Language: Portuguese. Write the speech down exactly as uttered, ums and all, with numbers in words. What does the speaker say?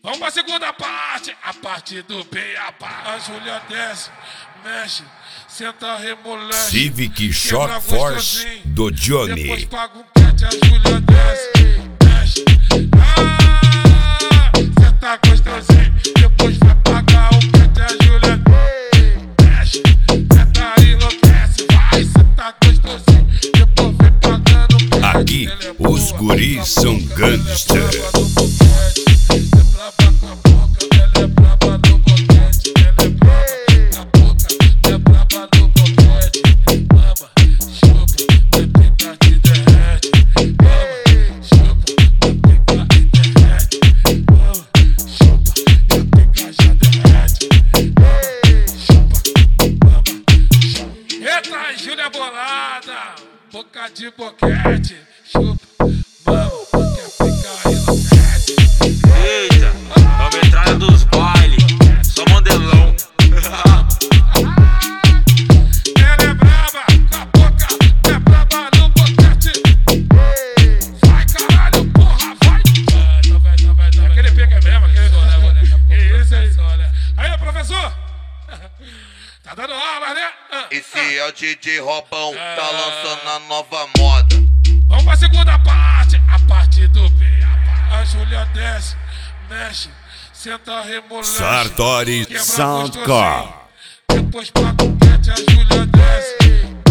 Vamos pra segunda parte, a parte do Beabá. A Júlia desce, mexe, senta remolando. Civic Shock Force do Johnny. Depois paga um cat, a Júlia desce, mexe. Ah, senta gostosinho. Depois vai pagar o cat, a Júlia mexe. Senta enlouquece, vai, senta gostosinho. Depois vai pagando o cat. Aqui, os guris são gangsters. Eita, Júlia bolada, boca de boquete, chupa, mama, quer ficar enlouquece. Eita, nova entrada dos bailes, só modelão. Ela é braba, com a boca, é braba no boquete. Vai caralho, porra, vai. Então vai, então vai, então vai. Aquele pique é mesmo, aquele golé, golé. Que isso aí, olha. Aí, professor. Tá dando aula, né? Esse é o D J Robão, tá lançando a nova moda. Vamos pra segunda parte, a parte do Beabá. A Júlia desce, mexe, senta remolando. Sartori Soundcore. Depois paga o cat, a Júlia desce,